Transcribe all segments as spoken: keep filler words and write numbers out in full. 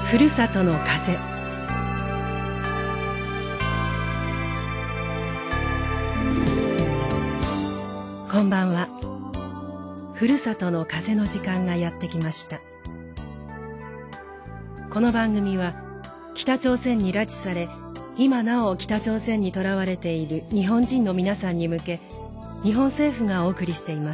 ふるさとの風。こんばんは。ふるさとの風の時間がやってきました。この番組は北朝鮮に拉致され、今なお北朝鮮にとらわれている日本人の皆さんに向け、日本政府がお送りしています。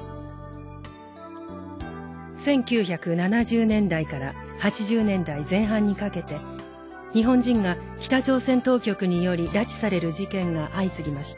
せんきゅうひゃくななじゅうねんだいからはちじゅうねんだいぜん半にかけて、日本人が北朝鮮当局により拉致される事件が相次ぎました。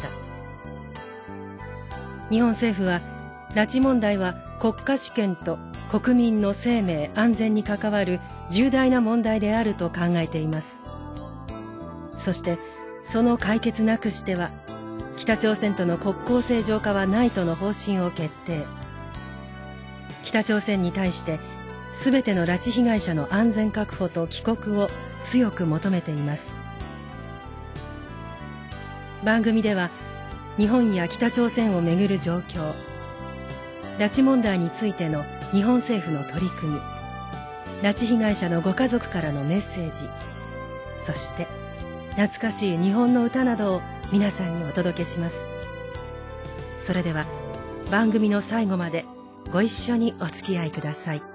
日本政府は、拉致問題は国家主権と国民の生命安全に関わる重大な問題であると考えています。そしてその解決なくしては、北朝鮮との国交正常化はないとの方針を決定。北朝鮮に対して全ての拉致被害者の安全確保と帰国を強く求めています。番組では日本や北朝鮮をめぐる状況、拉致問題についての日本政府の取り組み、拉致被害者のご家族からのメッセージ、そして懐かしい日本の歌などを皆さんにお届けします。それでは番組の最後までご一緒にお付き合いください。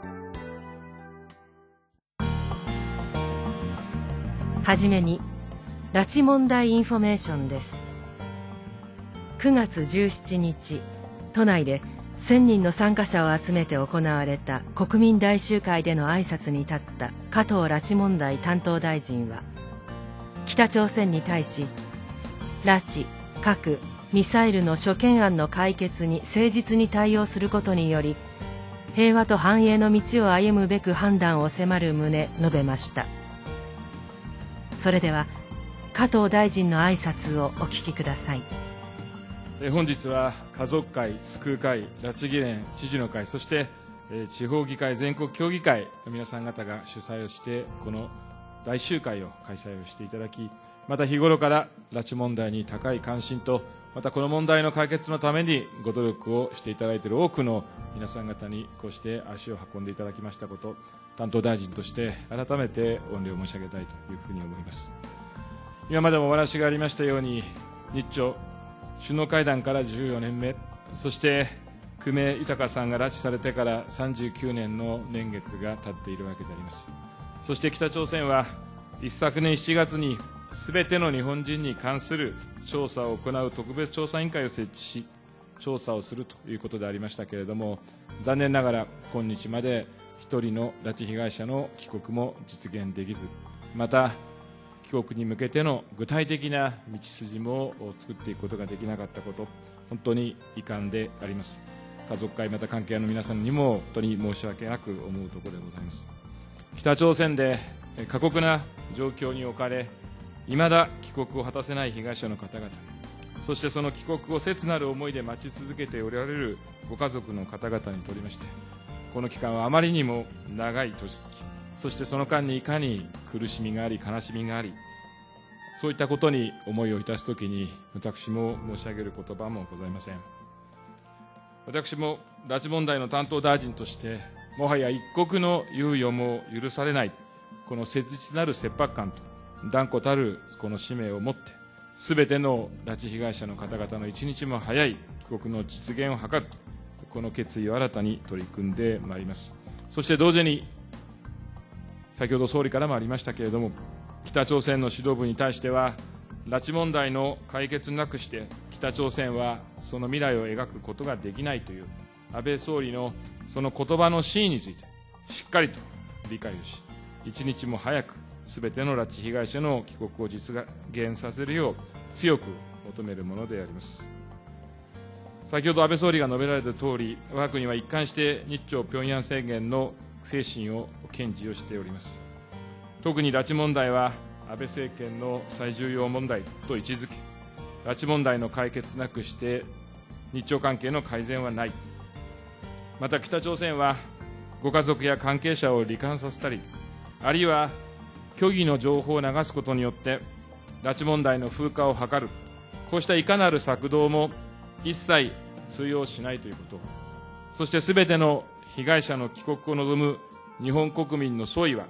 はじめに拉致問題インフォメーションです。くがつじゅうしちにち、都内でせんにんの参加者を集めて行われた国民大集会での挨拶に立った加藤拉致問題担当大臣は、北朝鮮に対し、拉致、核、ミサイルの諸懸案の解決に誠実に対応することにより、平和と繁栄の道を歩むべく判断を迫る旨述べました。それでは加藤大臣の挨拶をお聞きください。 本日は家族会、救う会、拉致議連、知事の会、そして地方議会、全国協議会の皆さん方が主催をして、この大集会を開催をしていただき、また日頃から拉致問題に高い関心と、またこの問題の解決のためにご努力をしていただいている多くの皆さん方にこうして足を運んでいただきましたこと、担当大臣として改めて御礼を申し上げたいというふうに思います。今までもお話がありましたように、日朝首脳会談からじゅうよねんめ、そして久米豊さんが拉致されてからさんじゅうきゅうねんの年月が経っているわけであります。そして北朝鮮は一昨年しちがつにすべての日本人に関する調査を行う特別調査委員会を設置し、調査をするということでありましたけれども、残念ながら今日まで一人の拉致被害者の帰国も実現できず、また帰国に向けての具体的な道筋も作っていくことができなかったこと、本当に遺憾であります。家族会、また関係の皆さんにも本当に申し訳なく思うところでございます。北朝鮮で過酷な状況に置かれ、いまだ帰国を果たせない被害者の方々、そしてその帰国を切なる思いで待ち続けておられるご家族の方々にとりまして、この期間はあまりにも長い年月、そしてその間にいかに苦しみがあり悲しみがあり、そういったことに思いをいたすときに、私も申し上げる言葉もございません。私も拉致問題の担当大臣として、もはや一刻の猶予も許されない、この切実なる切迫感と断固たるこの使命を持って、すべての拉致被害者の方々の一日も早い帰国の実現を図る、この決意を新たに取り組んでまいります。そして同時に、先ほど総理からもありましたけれども、北朝鮮の指導部に対しては、拉致問題の解決なくして北朝鮮はその未来を描くことができないという安倍総理のその言葉の真意についてしっかりと理解をし、一日も早くすべての拉致被害者の帰国を実現させるよう強く求めるものであります。先ほど安倍総理が述べられたとおり、我が国は一貫して日朝平壌宣言の精神を堅持をしております。特に拉致問題は安倍政権の最重要問題と位置づけ、拉致問題の解決なくして日朝関係の改善はない。また北朝鮮はご家族や関係者を罹患させたり、あるいは虚偽の情報を流すことによって拉致問題の風化を図る、こうしたいかなる策動も一切通用しないということ、そしてすべての被害者の帰国を望む日本国民の総意は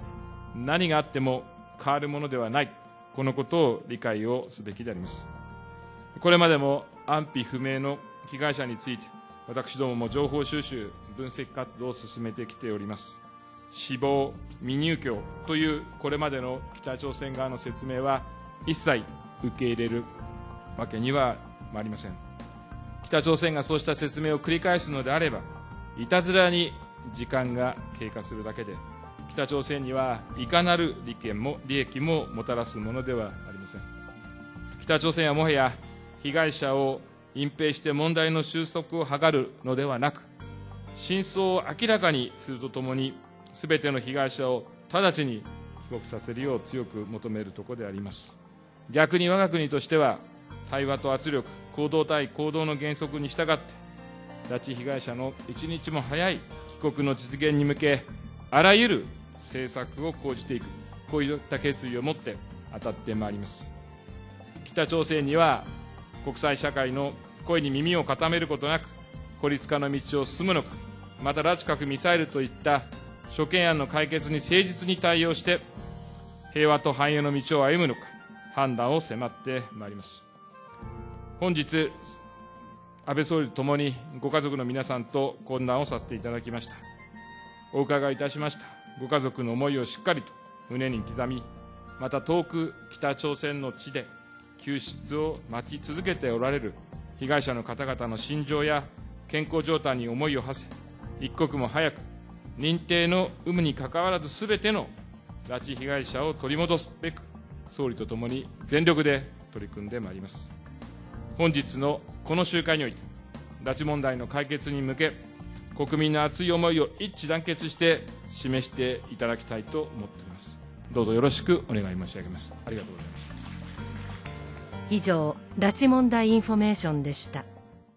何があっても変わるものではない、このことを理解をすべきであります。これまでも安否不明の被害者について、私どもも情報収集、分析活動を進めてきております。死亡、未入居というこれまでの北朝鮮側の説明は一切受け入れるわけにはまいりません。北朝鮮がそうした説明を繰り返すのであれば、いたずらに時間が経過するだけで、北朝鮮にはいかなる利権も利益ももたらすものではありません。北朝鮮はもはや被害者を隠蔽して問題の収束を図るのではなく、真相を明らかにするとともに、すべての被害者を直ちに帰国させるよう強く求めるところであります。逆に我が国としては、対話と圧力、行動対行動の原則に従って、拉致被害者の一日も早い帰国の実現に向け、あらゆる政策を講じていく、こういった決意を持って当たってまいります。北朝鮮には国際社会の声に耳を傾けることなく、孤立化の道を進むのか、また拉致核ミサイルといった諸懸案の解決に誠実に対応して、平和と繁栄の道を歩むのか、判断を迫ってまいります。本日、安倍総理とともにご家族の皆さんと懇談をさせていただきました。お伺いいたしましたご家族の思いをしっかりと胸に刻み、また遠く北朝鮮の地で救出を待ち続けておられる被害者の方々の心情や健康状態に思いを馳せ、一刻も早く認定の有無にかかわらずすべての拉致被害者を取り戻すべく、総理とともに全力で取り組んでまいります。本日のこの集会において、拉致問題の解決に向け、国民の熱い思いを一致団結して示していただきたいと思っております。どうぞよろしくお願い申し上げます。ありがとうございました。 以上、拉致問題インフォメーションでした。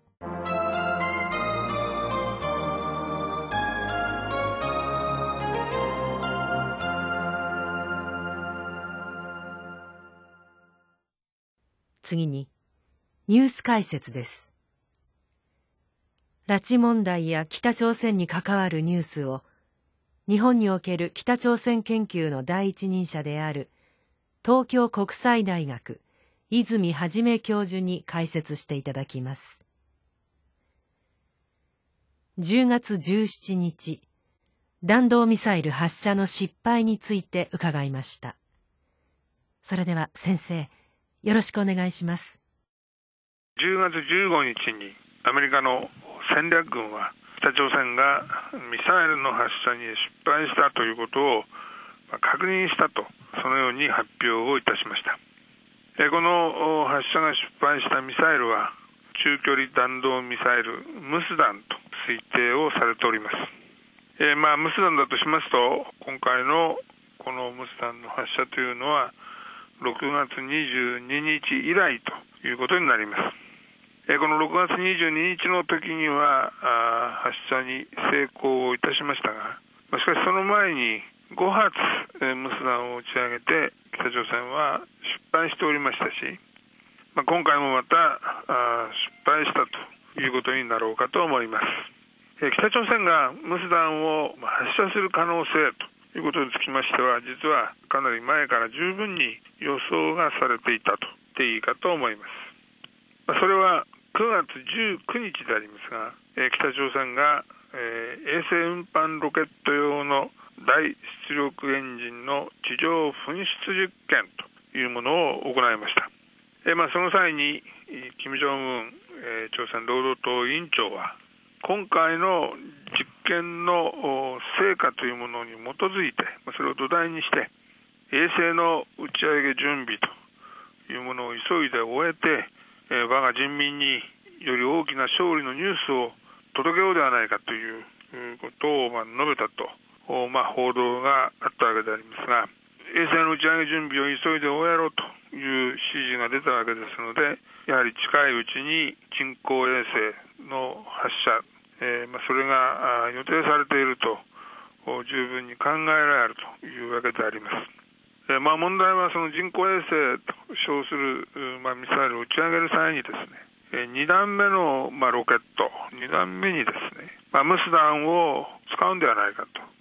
次に、ニュース解説です。拉致問題や北朝鮮に関わるニュースを、日本における北朝鮮研究の第一人者である、東京国際大学、泉元教授に解説していただきます。じゅうがつじゅうしちにち、弾道ミサイル発射の失敗について伺いました。それでは先生、よろしくお願いします。 じゅうがつじゅうごにちにアメリカの戦略軍は北朝鮮がミサイルの発射に失敗したということを確認したと、そのように発表をいたしました。この発射が失敗したミサイルは中距離弾道ミサイルムスダンと推定をされております。えー、まあムスダンだとしますと、今回のこのムスダンの発射というのはろくがつにじゅうににち以来ということになります。えー、このろくがつにじゅうににちの時には発射に成功いたしましたが、しかしその前にごはつ、えー、ムスダンを打ち上げて北朝鮮は失敗しておりましたし、まあ、今回もまた失敗したということになろうかと思います。えー、北朝鮮がムスダンを発射する可能性ということにつきましては、実はかなり前から十分に予想がされていたと言っていいかと思います。まあ、それはくがつじゅうくにちでありますが、えー、北朝鮮が、えー、衛星運搬ロケット用の大出力エンジンの地上噴出実験というものを行いました。えーまあ、その際に金正恩、えー、朝鮮労働党委員長は、今回の実験の成果というものに基づいて、それを土台にして衛星の打ち上げ準備というものを急いで終えて、えー、我が人民により大きな勝利のニュースを届けようではないかということをまあ述べたと、まあ、報道があったわけでありますが、衛星の打ち上げ準備を急いで終えろという指示が出たわけですので、やはり近いうちに人工衛星の発射、えーまあ、それが予定されていると十分に考えられるというわけであります。えーまあ、問題はその人工衛星と称する、まあ、ミサイルを打ち上げる際にですね、えー、にだんめの、まあ、ロケットにだんめにですね、まあ、ムスダンを使うんではないかと、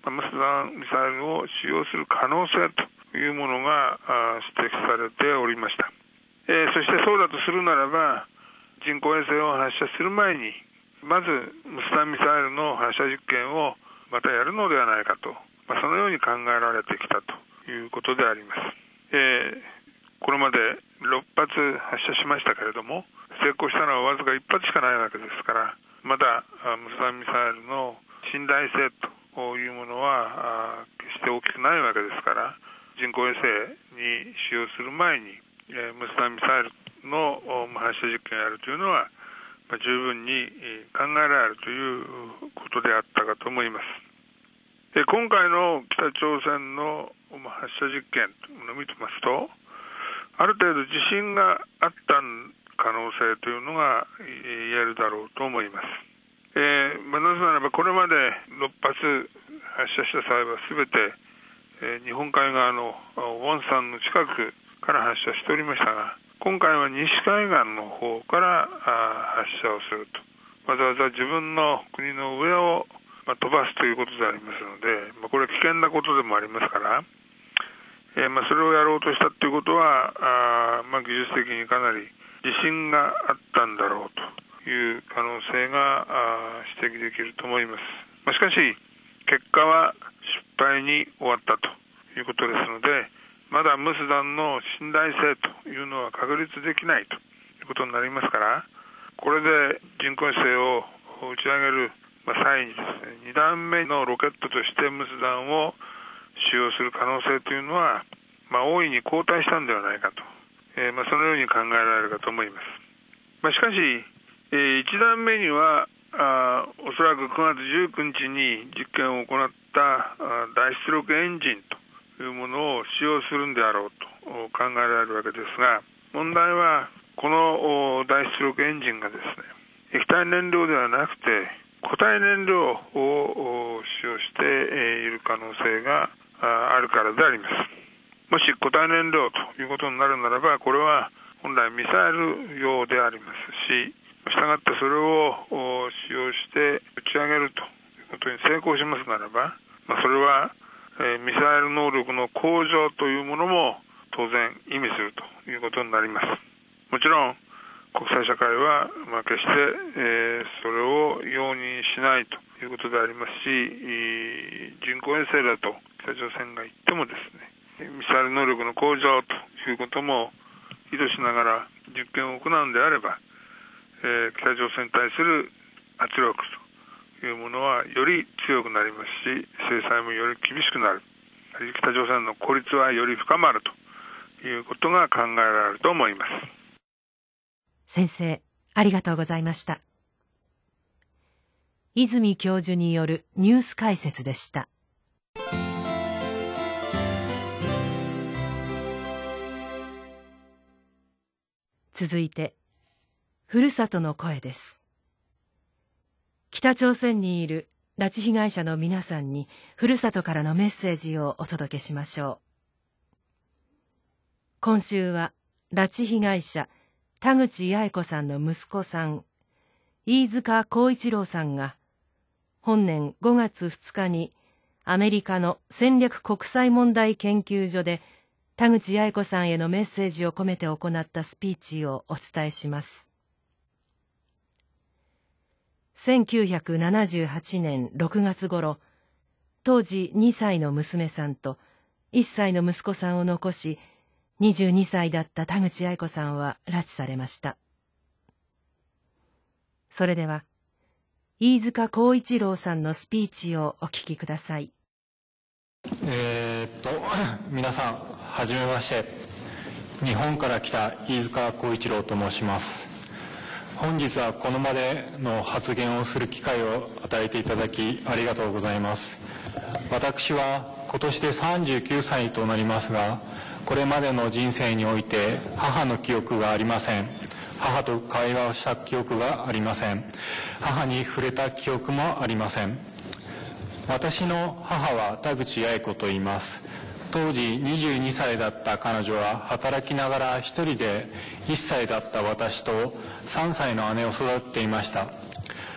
ムスダンミサイルを使用する可能性というものが指摘されておりました。えー、そしてそうだとするならば、人工衛星を発射する前にまずムスダンミサイルの発射実験をまたやるのではないかと、まあ、そのように考えられてきたということであります。えー、これまでろっぱつ発射しましたけれども、成功したのはわずかいっぱつしかないわけですから、まだムスダンミサイルの信頼性というものは決して大きくないわけですから、人工衛星に使用する前にムスダンミサイルの発射実験をやるというのは十分に考えられるということであったかと思います。で、今回の北朝鮮の発射実験というのを見てますと、ある程度自信があった可能性というのが言えるだろうと思います。えーまあ、なぜならばこれまでろっぱつ発射した際はすべて、えー、日本海側のウォンサンの近くから発射しておりましたが、今回は西海岸の方から発射をすると、わざわざ自分の国の上を、まあ、飛ばすということでありますので、まあ、これは危険なことでもありますから、えーまあ、それをやろうとしたということは、あまあ、技術的にかなり自信があったんだろうという可能性が指摘できると思います。まあ、しかし結果は失敗に終わったということですので、まだムスダンの信頼性というのは確立できないということになりますから、これで人工衛星を打ち上げる際にですね、に段目のロケットとしてムスダンを使用する可能性というのは、まあ、大いに後退したんではないかと、えーまあ、そのように考えられるかと思います。まあ、しかし、えー、いち段目にはあおそらくくがつじゅうくにちに実験を行ったあ大出力エンジンというものを使用するんであろうと考えられるわけですが、問題はこの大出力エンジンがですね、液体燃料ではなくて固体燃料を使用している可能性があるからであります。もし固体燃料ということになるならば、これは本来ミサイル用でありますし、したがってそれを使用して打ち上げるということに成功しますならば、まあ、それはミサイル能力の向上というものも当然意味するということになります。もちろん国際社会はまあ決して、えー、それを容認しないということでありますし、人工衛星だと北朝鮮が言ってもですね、ミサイル能力の向上ということも意図しながら実験を行うんであれば、えー、北朝鮮に対する圧力というものはより強くなりますし、制裁もより厳しくなる、北朝鮮の孤立はより深まるということが考えられると思います。 先生、ありがとうございました。泉教授によるニュース解説でした。続いて、ふるさとの声です。北朝鮮にいる拉致被害者の皆さんにふるさとからのメッセージをお届けしましょう。今週は拉致被害者田口八重子さんの息子さん、飯塚耕一郎さんが本年ごがつふつかにアメリカの戦略国際問題研究所で田口八重子さんへのメッセージを込めて行ったスピーチをお伝えします。せんきゅうひゃくななじゅうはちねんろくがつ頃、当時にさいの娘さんといっさいの息子さんを残し、にじゅうにさいだった田口八重子さんは拉致されました。それでは、飯塚耕一郎さんのスピーチをお聞きください。 えー、っと、皆さん、はじめまして。日本から来た飯塚耕一郎と申します。本日はこの場での発言をする機会を与えていただきありがとうございます。私は今年でさんじゅうきゅうさいとなりますが、これまでの人生において母の記憶がありません。母と会話をした記憶がありません。母に触れた記憶もありません。私の母は田口八重子と言います。当時にじゅうにさいだった彼女は働きながら一人でいっさいだった私とさんさいの姉を育てていました。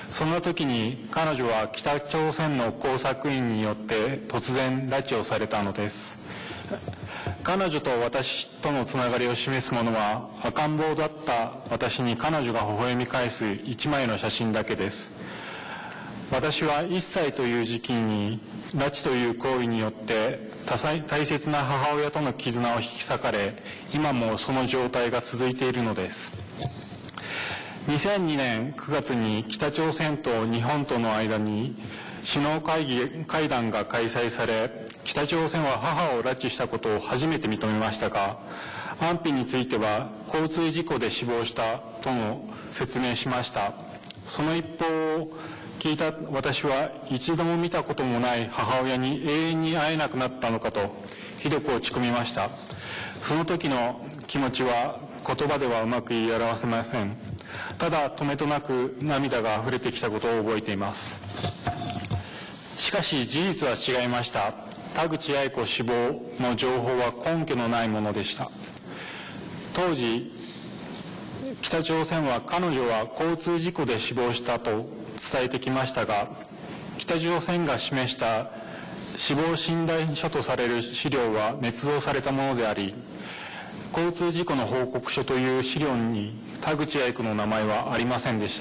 そんな時に彼女は北朝鮮の工作員によって突然拉致をされたのです。彼女と私とのつながりを示すものは、赤ん坊だった私に彼女が微笑み返す一枚の写真だけです。私はいっさいという時期に拉致という行為によって大切な母親との絆を引き裂かれ、今もその状態が続いているのです。にせんにねんくがつに北朝鮮と日本との間に首脳会議会談が開催され、北朝鮮は母を拉致したことを初めて認めましたが、安否については交通事故で死亡したとの説明しました。その一報を聞いた私は、一度も見たこともない母親に永遠に会えなくなったのかとひどく落ち込みました。その時の気持ちは言葉ではうまく言い表せません。ただ止めとなく涙が溢れてきたことを覚えています。しかし事実は違いました。田口八重子死亡の情報は根拠のないものでした。当時北朝鮮は彼女は交通事故で死亡したと伝えてきましたが、北朝鮮が示した死亡診断書とされる資料は捏造されたものであり、交通事故の報告書という資料に田口八重子の名前はありませんでした。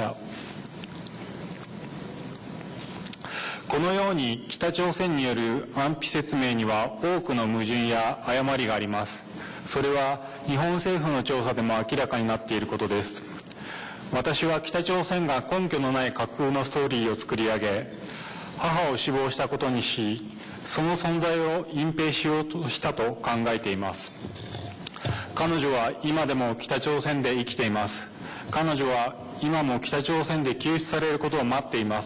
このように北朝鮮による安否説明には多くの矛盾や誤りがあります。それは日本政府の調査でも明らかになっていることです。私は北朝鮮が根拠のない架空のストーリーを作り上げ、母を死亡したことにし、その存在を隠蔽しようとしたと考えています。彼女は今でも北朝鮮で生きています。彼女は今も北朝鮮で救出されることを待っています。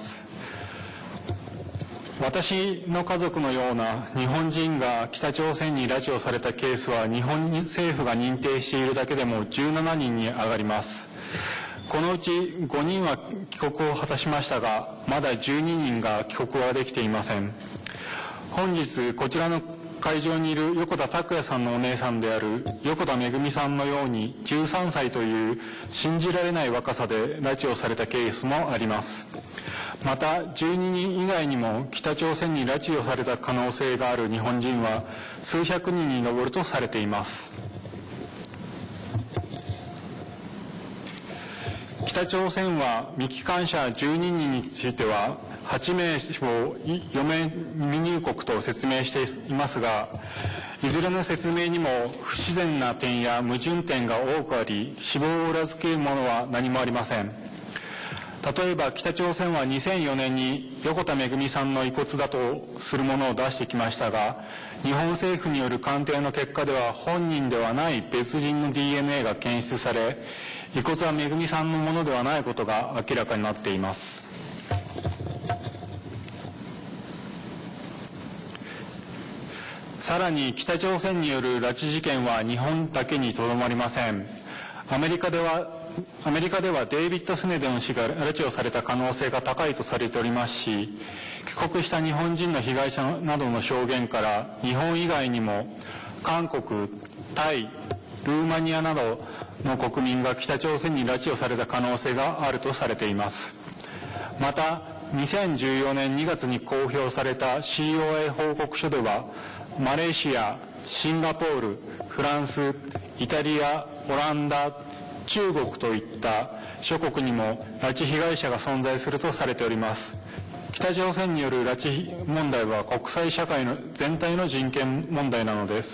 私の家族のような日本人が北朝鮮に拉致をされたケースは、日本政府が認定しているだけでもじゅうななにんに上がります。このうちごにんは帰国を果たしましたが、まだじゅうににんが帰国はできていません。本日こちらの会場にいる横田拓也さんのお姉さんである横田めぐみさんのように、じゅうさんさいという信じられない若さで拉致をされたケースもあります。またじゅうににん以外にも北朝鮮に拉致をされた可能性がある日本人は数百人に上るとされています。北朝鮮は未帰還者じゅうににんについてははちめいを嫁未入国と説明していますが、いずれの説明にも不自然な点や矛盾点が多くあり、死亡を裏付けるものは何もありません。例えば北朝鮮はにせんよねんに横田めぐみさんの遺骨だとするものを出してきましたが、日本政府による鑑定の結果では本人ではない別人の ディーエヌエー が検出され、遺骨はめぐみさんのものではないことが明らかになっています。さらに北朝鮮による拉致事件は日本だけにとどまりません。アメリカではアメリカではデイビッド・スネデン氏が拉致をされた可能性が高いとされておりますし、帰国した日本人の被害者などの証言から、日本以外にも韓国、タイ、ルーマニアなどの国民が北朝鮮に拉致をされた可能性があるとされています。またにせんじゅうよねんにがつに公表された シーオーエー 報告書では、マレーシア、シンガポール、フランス、イタリア、オランダ、中国といった諸国にも拉致被害者が存在するとされております。北朝鮮による拉致問題は国際社会の全体の人権問題なのです。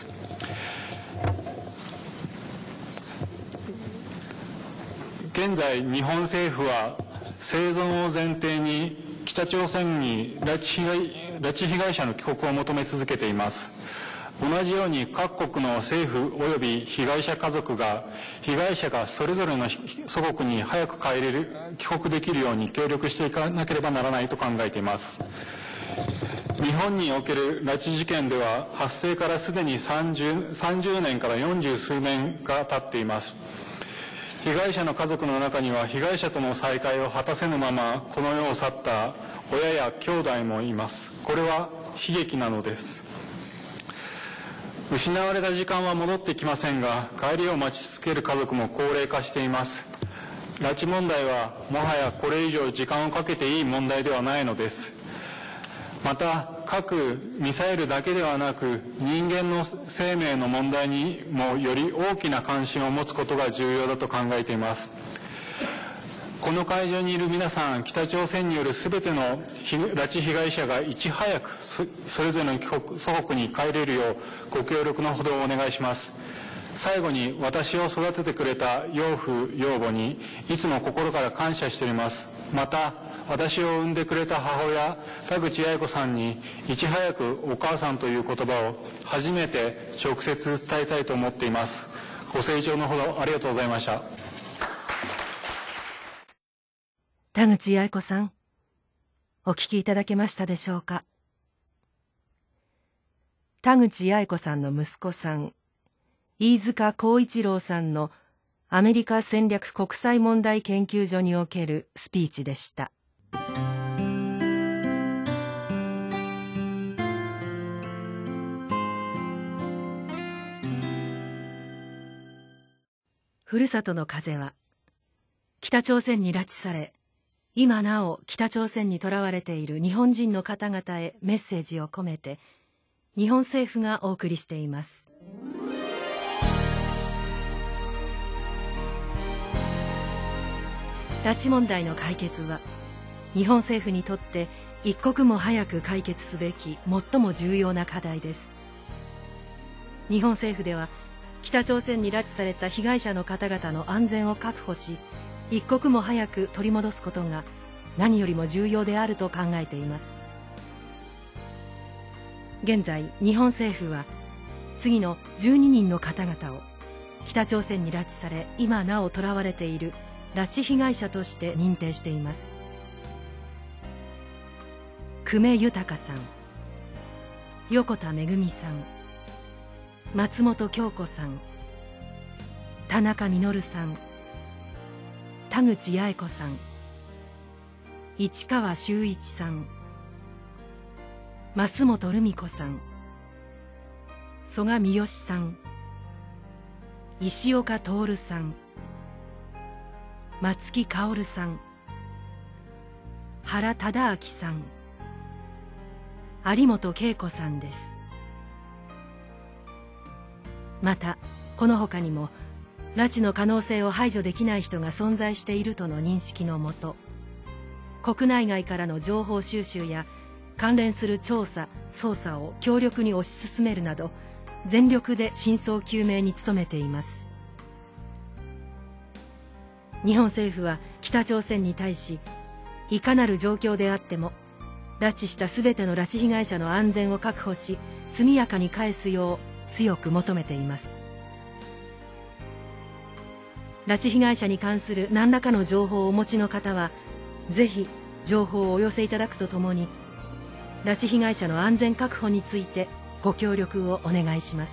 現在日本政府は生存を前提に北朝鮮に拉致被害、拉致被害者の帰国を求め続けています。同じように各国の政府及び被害者家族が、被害者がそれぞれの祖国に早く帰れる、帰国できるように協力していかなければならないと考えています。日本における拉致事件では、発生からすでに30、30年からよんじゅうすうねんが経っています。被害者の家族の中には、被害者との再会を果たせぬままこの世を去った親や兄弟もいます。これは悲劇なのです。失われた時間は戻ってきませんが、帰りを待ち続ける家族も高齢化しています。 拉致問題はもはやこれ以上時間をかけていい問題ではないのです。また、核・ミサイルだけではなく、人間の生命の問題にもより大きな関心を持つことが重要だと考えています。この会場にいる皆さん、北朝鮮によるすべての拉致被害者がいち早くそれぞれの祖国に帰れるようご協力のほどをお願いします。最後に、私を育ててくれた養父養母にいつも心から感謝しております。また、私を産んでくれた母親田口八重子さんにいち早くお母さんという言葉を初めて直接伝えたいと思っています。ご清聴のほどありがとうございました。 田口八重子さん、お聞きいただけましたでしょうか。田口八重子さんの息子さん、飯塚耕一郎さんのアメリカ戦略国際問題研究所におけるスピーチでした。ふるさとの風は、北朝鮮に拉致され、今なお北朝鮮に囚われている日本人の方々へメッセージを込めて、日本政府がお送りしています。拉致問題の解決は、日本政府にとって一刻も早く解決すべき最も重要な課題です。日本政府では、北朝鮮に拉致された被害者の方々の安全を確保し、一刻も早く取り戻すことが何よりも重要であると考えています。現在、日本政府は次のじゅうににんの方々を北朝鮮に拉致され今なお囚われている拉致被害者として認定しています。久米豊さん、横田めぐみさん、松本京子さん、田中実さん、田口八重子さん、市川修一さん、増本留美子さん、曽我三好さん、石岡徹さん、松木薫さん、原忠明さん、有本恵子さんです。また、この他にも拉致の可能性を排除できない人が存在しているとの認識のもと、国内外からの情報収集や関連する調査・捜査を強力に推し進めるなど、全力で真相究明に努めています。日本政府は北朝鮮に対し、いかなる状況であっても拉致したすべての拉致被害者の安全を確保し、速やかに返すよう強く求めています。拉致被害者に関する何らかの情報をお持ちの方は、ぜひ情報をお寄せいただくとともに、拉致被害者の安全確保についてご協力をお願いします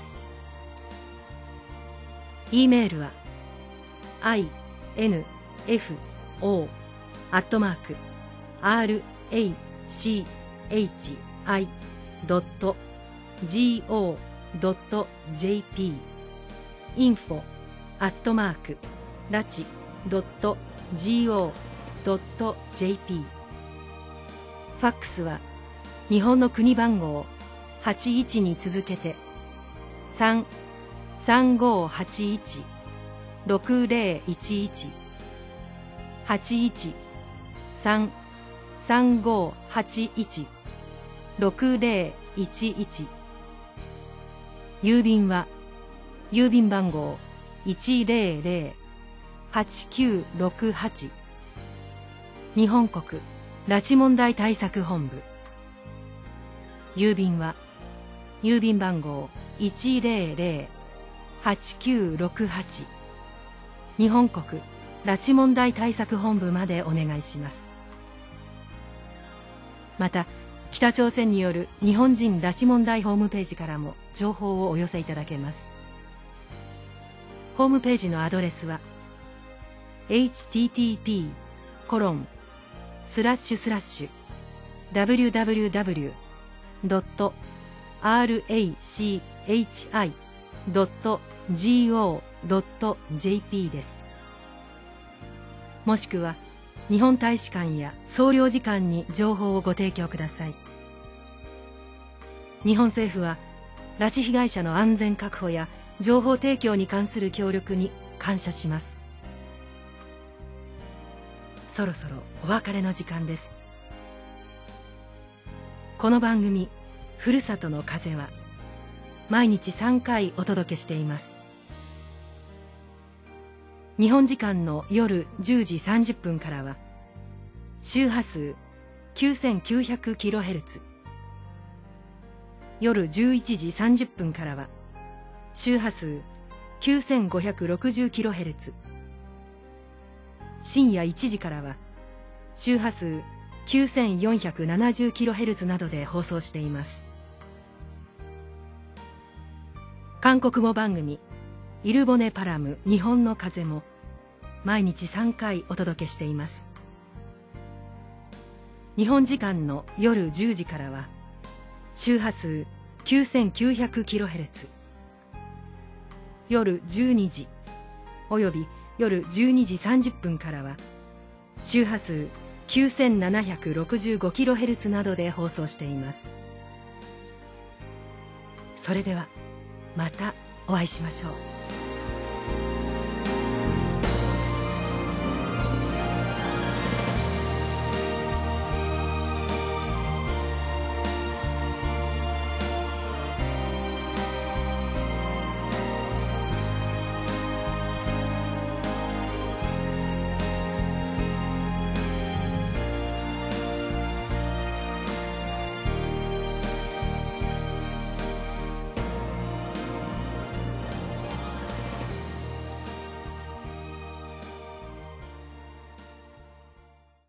。E メールは アイエヌエフオー アットマーク アールエーシーエイチアイ ドット ジーオー ドット ジェーピー インフォ アットマーク ラチ ドット ジーオー ドット ジェーピー。 ファックスは日本の国番号はちいちに続けてさん さんごはちいち ろくぜろいちいち はちいち さん さんごはちいち ろくぜろいちいち。郵便は郵便番号 いちぜろぜろはちきゅうろくはち 日本国拉致問題対策本部。郵便は郵便番号 いちぜろぜろはちきゅうろくはち 日本国拉致問題対策本部までお願いします。また、北朝鮮による日本人拉致問題ホームページからも情報をお寄せいただけます。ホームページのアドレスは エイチティーティーピー コロン スラッシュスラッシュ ダブリューダブリューダブリュー ドット アールエーシーエイチアイ ドット ジーオー ドット ジェーピー です。 もしくは日本大使館や総領事館に情報をご提供ください。日本政府は拉致被害者の安全確保や情報提供に関する協力に感謝します。そろそろお別れの時間です。この番組「ふるさとの風」は毎日さんかいお届けしています。日本時間の夜じゅうじさんじゅっぷんからは周波数 きゅうせんきゅうひゃくキロヘルツ、 夜じゅういちじさんじゅっぷんからは周波数 きゅうせんごひゃくろくじゅうキロヘルツ、 深夜いちじからは周波数 きゅうせんよんひゃくななじゅうキロヘルツ などで放送しています。韓国語番組イルボネパラム日本の風も毎日さんかいお届けしています。日本時間の夜じゅうじからは周波数 きゅうせんきゅうひゃくキロヘルツ、 夜じゅうにじおよび夜じゅうにじさんじゅっぷんからは周波数 きゅうせんななひゃくろくじゅうごキロヘルツ などで放送しています。それではまたお会いしましょう。